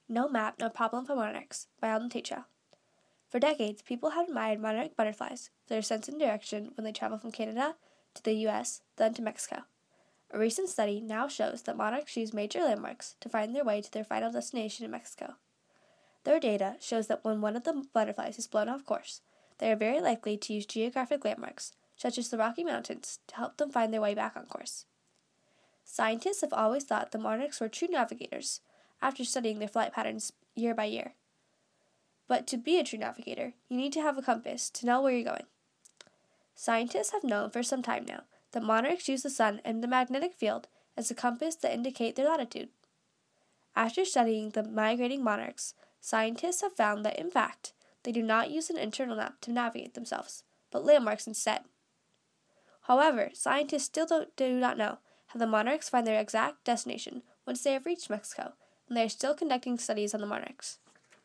No Map, No Problem for Monarchs by Alden Teachout. For decades, people have admired monarch butterflies for their sense of direction when they travel from Canada to the U.S., then to Mexico. A recent study now shows that monarchs use major landmarks to find their way to their final destination in Mexico. Their data shows that when one of the butterflies is blown off course, they are very likely to use geographic landmarks, such as the Rocky Mountains, to help them find their way back on course. Scientists have always thought the monarchs were true navigators after studying their flight patterns year by year. But to be a true navigator, you need to have a compass to know where you're going. Scientists have known for some time now that monarchs use the sun and the magnetic field as a compass that indicate their latitude. After studying the migrating monarchs, scientists have found that, in fact, they do not use an internal map to navigate themselves, but landmarks instead. However, scientists still do not know how the monarchs find their exact destination once they have reached Mexico, and they are still conducting studies on the monarchs.